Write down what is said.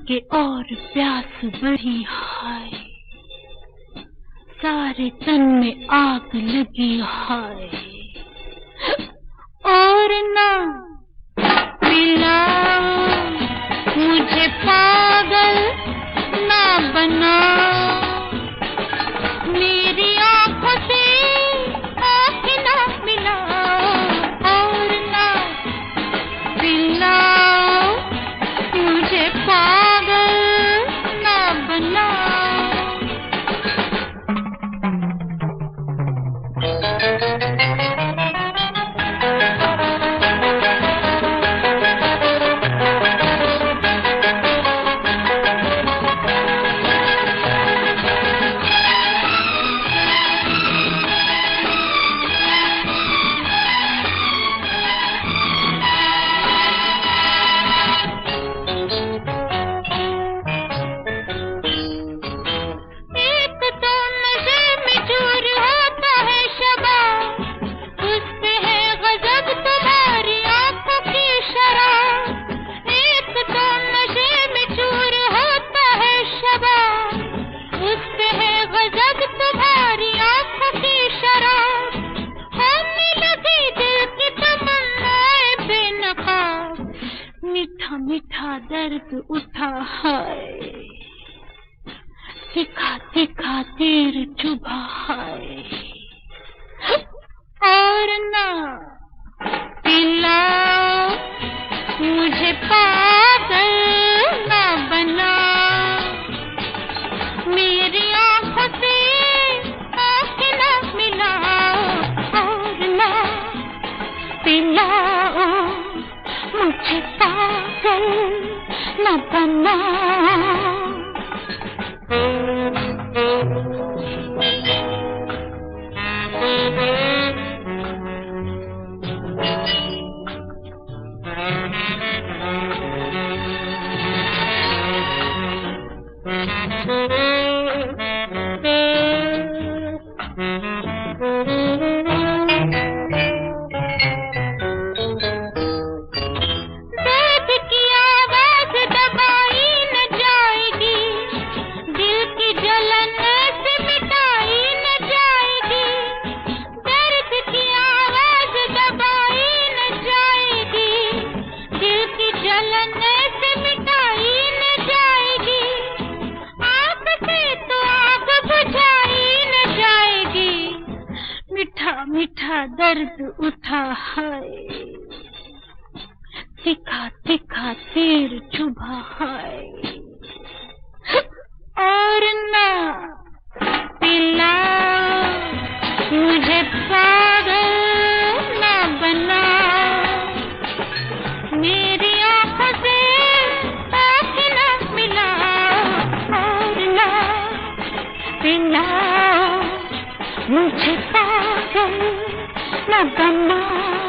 के और प्यास बढ़ी हाय, सारे तन में आग लगी हाय। और ना पिलाओ मुझे पागल ना बनाओ, मेरी आंखों से आंखें ना मिलाओ। और ना पिलाओ मुझे पागल ना बनाओ। मीठा मीठा दर्द उठा हाय, तीखा तीखा तीर चुभा हाय। और ना पिलाओ मुझे पागल ना बनाओ, मेरी आंखों से आंखें ना मिलाओ। और ना पिलाओ मुझे पागल न बनाओ। मीठा दर्द उठा हाय, तीखा तीखा तीर चुभा हाय। और ना पिलाओ मुझे पागल ना बनाओ, मेरी आंखों से आंखें ना मिलाओ। और ना पिलाओ मुझे पागल न बनाओ।